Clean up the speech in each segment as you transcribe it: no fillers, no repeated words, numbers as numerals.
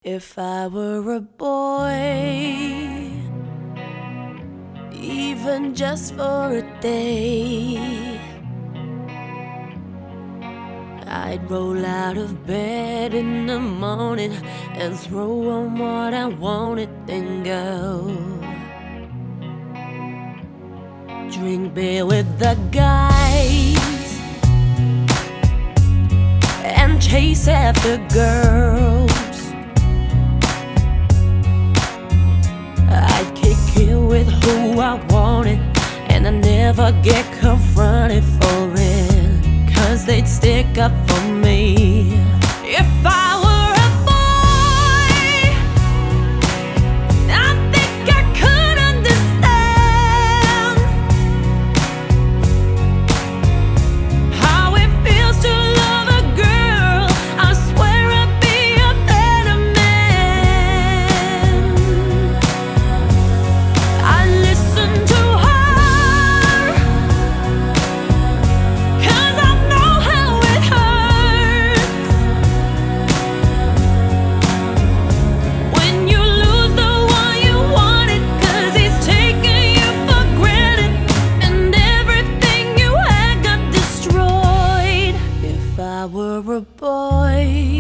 If I were a boy, even just for a day, I'd roll out of bed in the morning and throw on what I wanted, then go drink beer with the guys and chase after girls. I'd kick it with who I wanted, and I'd never get confronted for it, 'cause they'd stick up for me. If I were a boy, I think I could understand how it feels to love a girl. I swear I'd be a better man. I listen to her, 'cause I know how it hurts when you lose the one you wanted, 'cause he's taking you for granted and everything you had got destroyed. If I were a boy,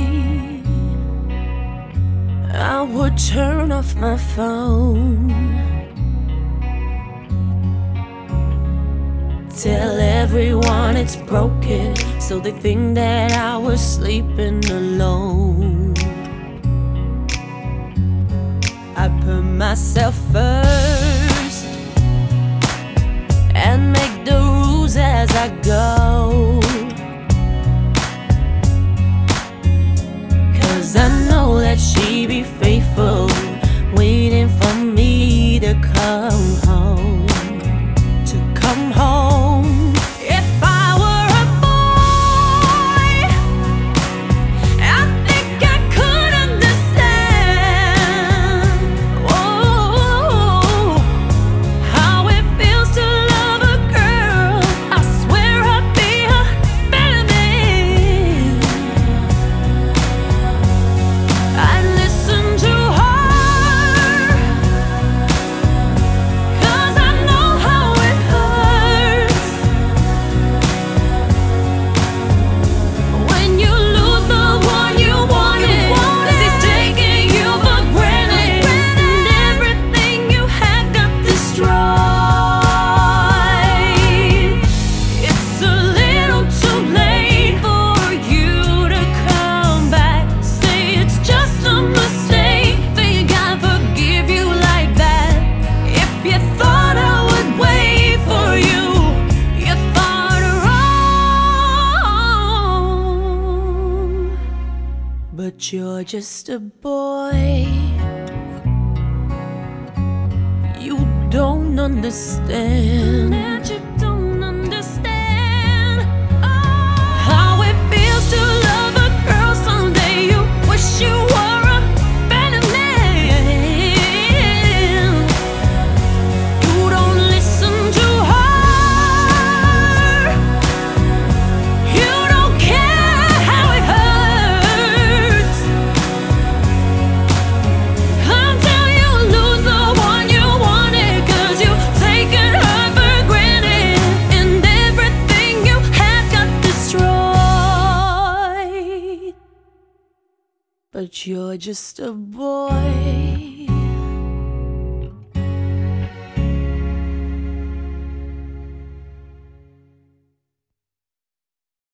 I would turn off my phone, tell everyone it's broken, so they think that I was sleeping alone. I put myself first and make the rules as I go, 'cause I know that she be faithful, waiting for me to come home, to come home. If I were a boy, I think I could understand, oh, how it feels to love a girl. I swear I'd be a better man. I'd listen to her, 'cause I know how it hurts when you lose the one you wanted, 'cause he's taking you for granted and everything you had got destroyed. It's a little too late for you to come back. Say it's just a mistake. Think I forgive you like that? If you thought I would wait for you, you thought wrong. But you're just a boy. You don't understand. That you don't understand how it feels to love a girl. Someday you wish you were a better man. You don't listen to her. You don't care how it hurts until you lose the one you wanted, 'cause you've taken her for granted and everything you had got destroyed. But you're just a boy.